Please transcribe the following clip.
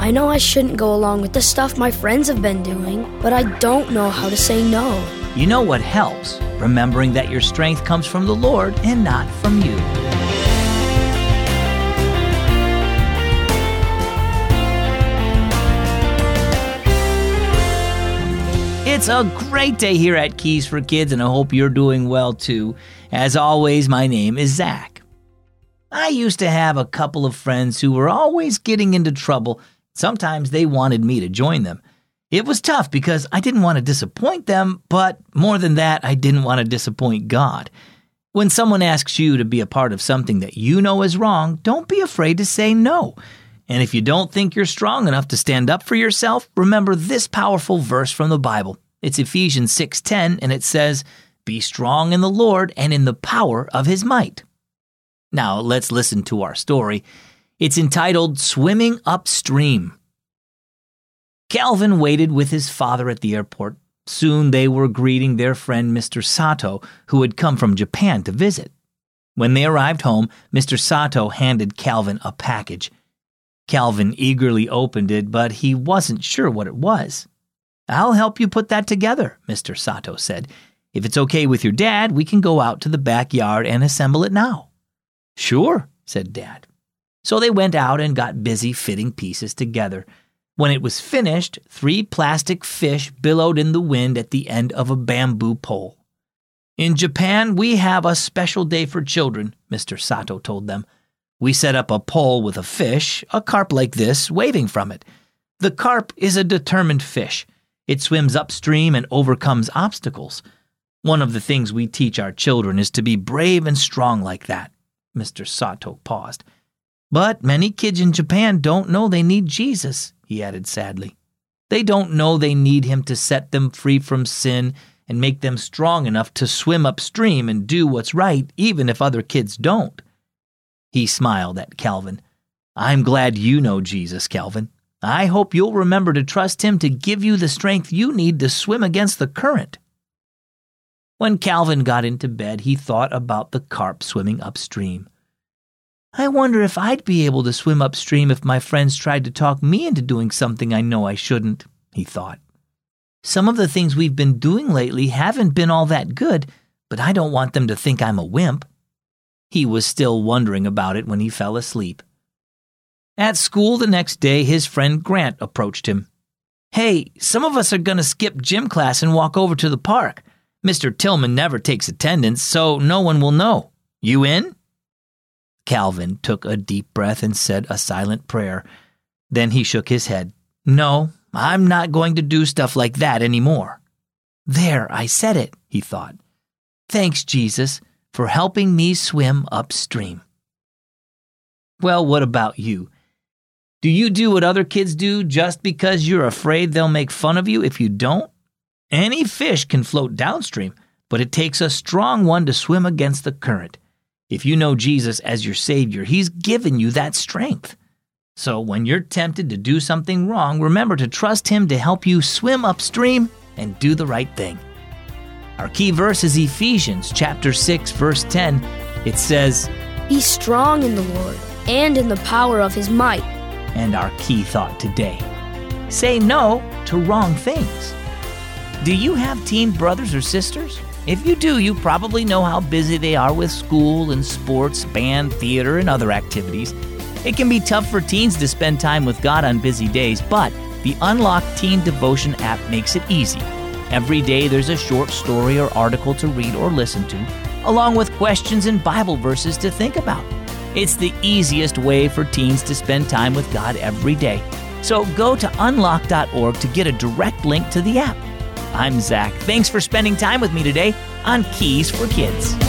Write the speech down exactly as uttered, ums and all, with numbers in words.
I know I shouldn't go along with the stuff my friends have been doing, but I don't know how to say no. You know what helps? Remembering that your strength comes from the Lord and not from you. It's a great day here at Keys for Kids, and I hope you're doing well too. As always, my name is Zach. I used to have a couple of friends who were always getting into trouble. Sometimes they wanted me to join them. It was tough because I didn't want to disappoint them, but more than that, I didn't want to disappoint God. When someone asks you to be a part of something that you know is wrong, don't be afraid to say no. And if you don't think you're strong enough to stand up for yourself, remember this powerful verse from the Bible. It's Ephesians six ten, and it says, "Be strong in the Lord and in the power of His might." Now, let's listen to our story. It's entitled, Swimming Upstream. Calvin waited with his father at the airport. Soon they were greeting their friend Mister Sato, who had come from Japan to visit. When they arrived home, Mister Sato handed Calvin a package. Calvin eagerly opened it, but he wasn't sure what it was. "I'll help you put that together," Mister Sato said. "If it's okay with your dad, we can go out to the backyard and assemble it now." "Sure," said Dad. So they went out and got busy fitting pieces together. When it was finished, three plastic fish billowed in the wind at the end of a bamboo pole. "In Japan, we have a special day for children," Mister Sato told them. "We set up a pole with a fish, a carp like this, waving from it. The carp is a determined fish. It swims upstream and overcomes obstacles. One of the things we teach our children is to be brave and strong like that." Mister Sato paused. "But many kids in Japan don't know they need Jesus," he added sadly. "They don't know they need Him to set them free from sin and make them strong enough to swim upstream and do what's right, even if other kids don't." He smiled at Calvin. "I'm glad you know Jesus, Calvin. I hope you'll remember to trust Him to give you the strength you need to swim against the current." When Calvin got into bed, he thought about the carp swimming upstream. "I wonder if I'd be able to swim upstream if my friends tried to talk me into doing something I know I shouldn't," he thought. "Some of the things we've been doing lately haven't been all that good, but I don't want them to think I'm a wimp." He was still wondering about it when he fell asleep. At school the next day, his friend Grant approached him. "Hey, some of us are going to skip gym class and walk over to the park. Mister Tillman never takes attendance, so no one will know. You in?" Calvin took a deep breath and said a silent prayer. Then he shook his head. "No, I'm not going to do stuff like that anymore." "There, I said it," he thought. "Thanks, Jesus, for helping me swim upstream." Well, what about you? Do you do what other kids do just because you're afraid they'll make fun of you if you don't? Any fish can float downstream, but it takes a strong one to swim against the current. If you know Jesus as your Savior, He's given you that strength. So when you're tempted to do something wrong, remember to trust Him to help you swim upstream and do the right thing. Our key verse is Ephesians chapter six, verse ten. It says, "Be strong in the Lord and in the power of His might." And our key thought today, say no to wrong things. Do you have teen brothers or sisters? If you do, you probably know how busy they are with school and sports, band, theater, and other activities. It can be tough for teens to spend time with God on busy days, but the Unlocked Teen Devotion app makes it easy. Every day there's a short story or article to read or listen to, along with questions and Bible verses to think about. It's the easiest way for teens to spend time with God every day. So go to unlock dot org to get a direct link to the app. I'm Zach. Thanks for spending time with me today on Keys for Kids.